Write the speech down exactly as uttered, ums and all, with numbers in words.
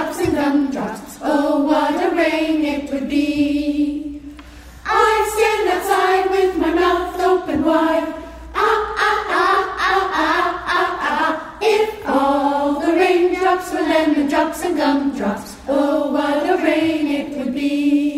raindrops and gumdrops. Oh, what a rain it would be. I'd stand outside with my mouth open wide. Ah, ah, ah, ah, ah, ah, ah. If all the raindrops were lemon drops and gumdrops, oh, what a rain it would be.